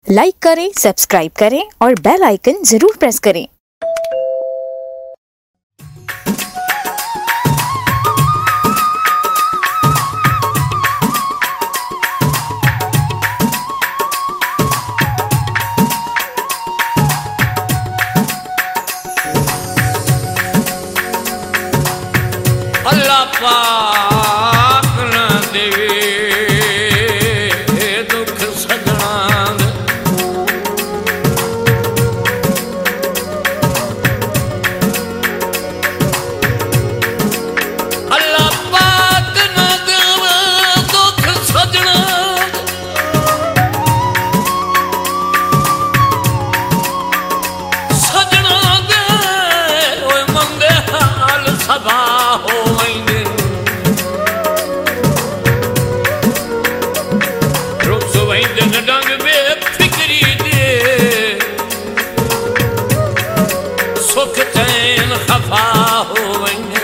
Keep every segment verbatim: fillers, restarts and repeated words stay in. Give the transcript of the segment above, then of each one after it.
Like करें, subscribe करें और बेल आइकन जरूर प्रेस करें। अल्लाह पाक न देवे दुख सजना अल्लाह पाक न देवे दुख सजना सजना दे ओए मंदे हाल सदा हो डंग बेफिक्री दे सुख चैन खफा हो वञे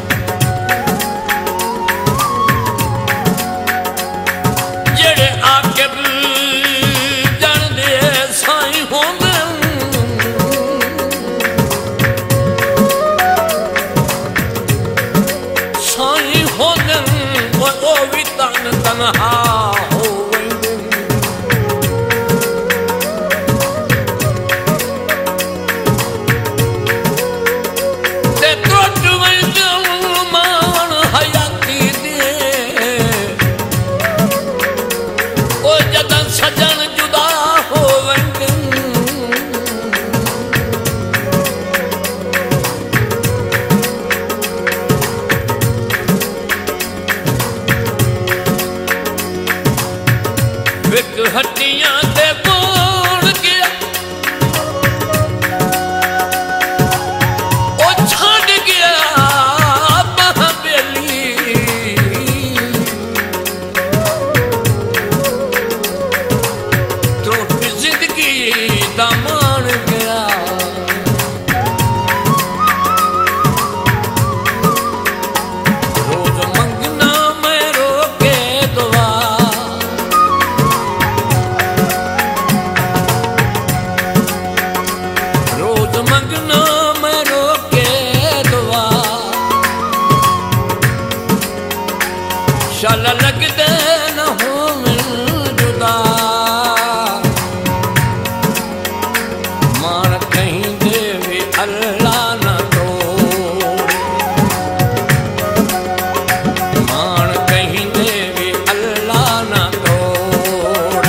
जेड़े आकिब जन दे साईं होंदे साईं होंदे ओ भी तन तन्हा सजन जुदा हो वंदे विक हड्डियां ते बोल गया ओ छड़ गया बहबेली दामन गया रोज मंगना मैं रोके दुआ रोज मंगना मैं रोके दुआ शाला लगदे न हो जुदा अल्लाह न तोड़ मान कहीं देवी अल्लाह न तोड़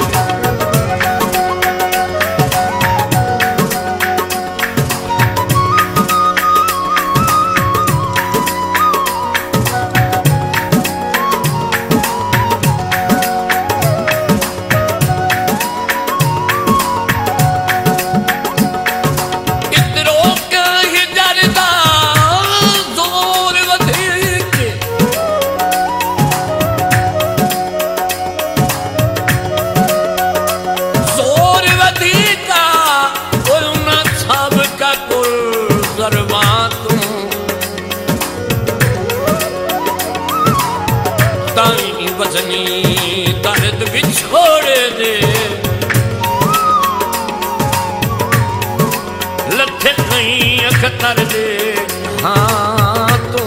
वजनी दर्द भी छोड़ दे लथे कहीं अखतर दे हाँ तू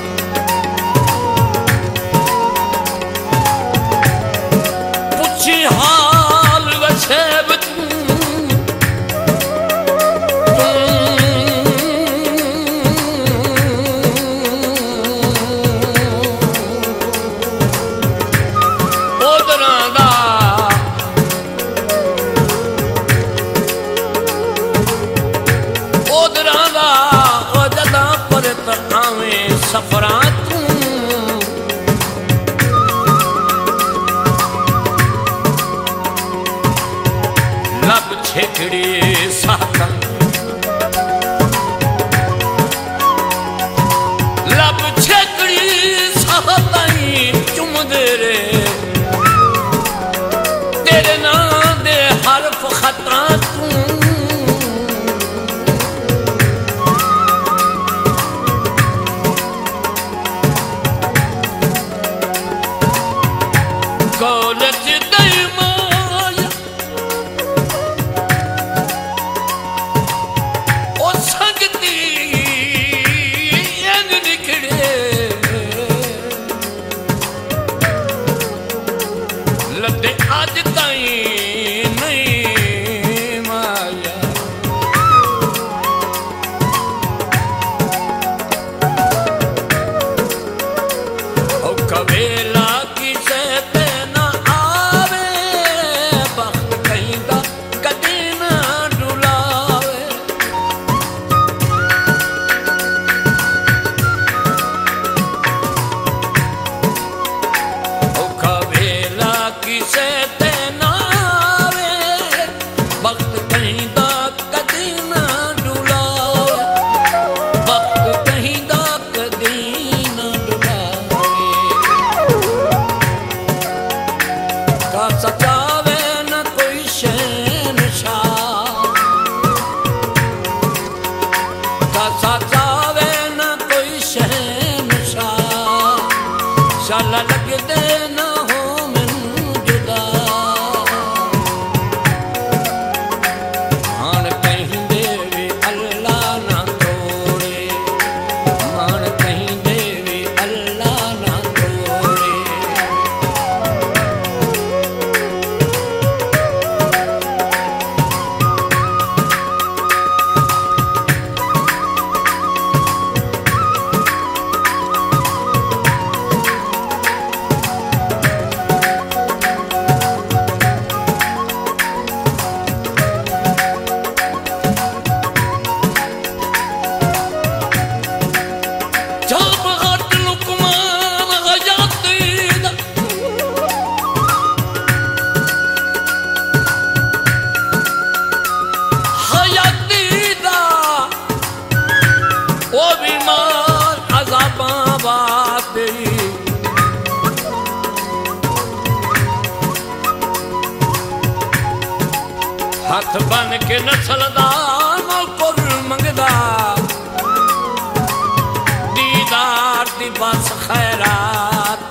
पूछी हाल वछेब सफरा तू लब छेकड़ी साका लब छेकड़ी साताई चुमदे रे तेरे नाम दे हरफ खतरा तू कॉलेज दई माया अज ताईं नहीं माया। ओ कवेला किसे ते ना आवे, वक्त कहीं दा कदी ना डुलावे। ओ कवेला किसे ते ना आवे, वक्त कहीं दा कदी ना डुलावे। वक्त कहीं दा कदी ना डुलावे। का सचावे न कोई शहनशाह, का सचावे न कोई शहनशाह। शाला लगदे न हो मैनू जुदा, मान कहिंदे वी अल्लाह ना तोड़े। मान कहिंदे वी अल्लाह ना तोड़े। जब हट लुकमान हयाती दा, हयाती दा ओ बीमार अज़ाबां वाते। हथ बन के नसलदा मौकुर मंगदा, दीदार दी बस खैरात।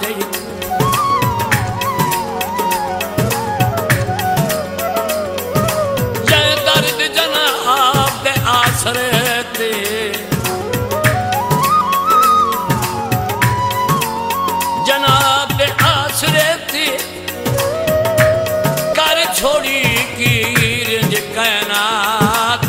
जै दर्द जनाब दे आसरे ते, जनाब दे आसरे ते कर छोड़ी कीर ज कैनात।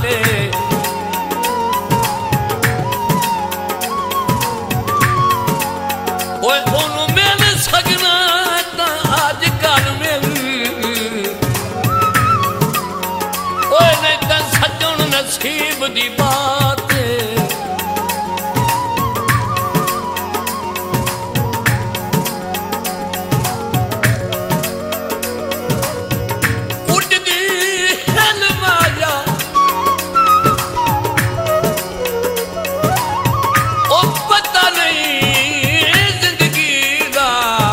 ओए ओनू मिल सकना तां अज कल मिल, ओए नहीं तां सजण नसीब दी बात। उड़दी हिल माया, ओ पता नहीं जिंदगी दा।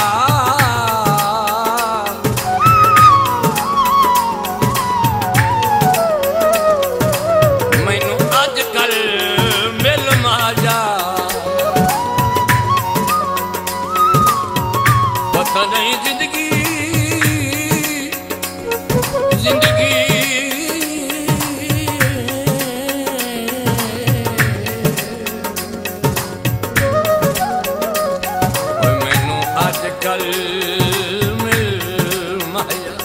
मैनू अज कल मिल माया, पता नहीं जिंदगी जिंदगी। ओए मैनू अज कल मिल माया।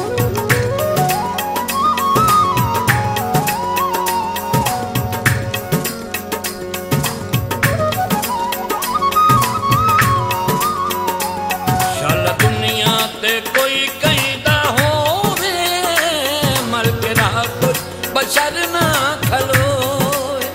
शाला दुनिया ते कोई कहदा होवे, मलक रात बशर ना खलोए।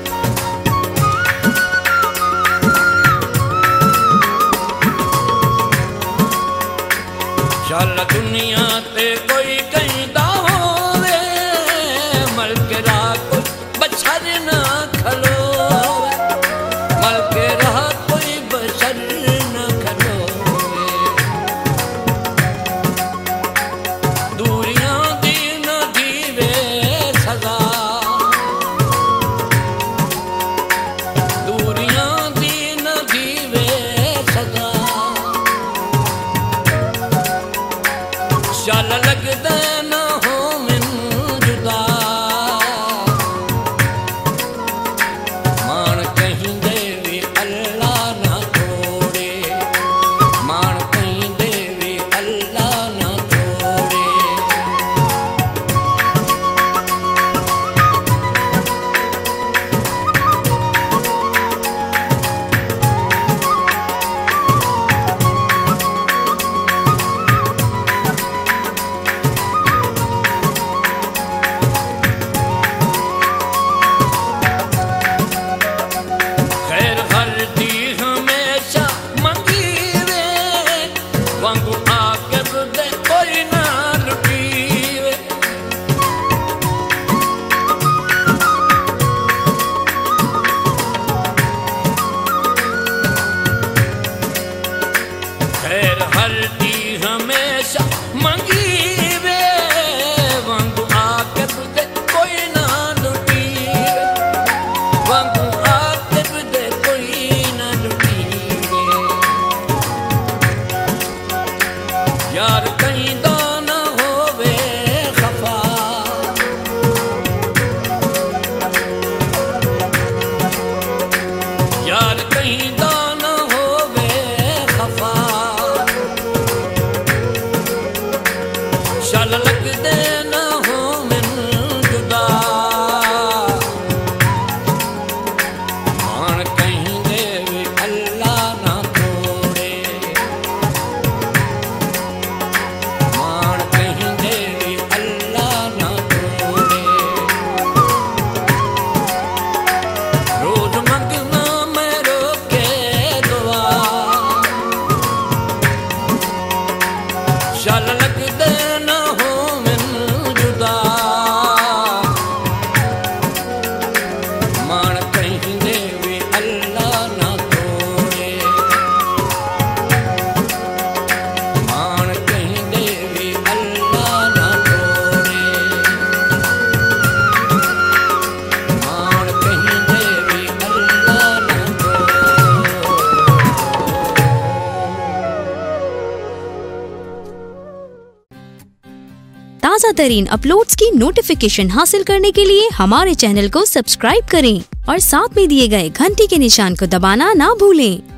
शाला दुनिया ते कोई कहदा होवे, मलक रात बशर ना खलोए। मलक रात कोई बशर ना खलोए। दूरियां दी न दीवे सदा, दूरियां दी न दीवे सदा। शाला लगदा ना हो मैनू जुदा, मान कहिंदे वी अल्लाह ना तोड़े। मान कहिंदे वी अल्लाह ना तोड़े। शल लगदे न हो मैनू जुदा मान कहिंदे वी अल्लाह ना तोड़े मान कहिंदे वी अल्लाह ना तोड़े रोज मंगना मैं रोके दुआ शल लगदे न हो मैनू जुदा मान कहिंदे वी अल्लाह ना तोड़े मान कहिंदे वी अल्लाह ना तोड़े मान कहिंदे वी अल्लाह ना तोड़े। ताज़ा तरीन अपलोड्स की नोटिफिकेशन हासिल करने के लिए हमारे चैनल को सब्सक्राइब करें और साथ में दिए गए घंटी के निशान को दबाना ना भूलें।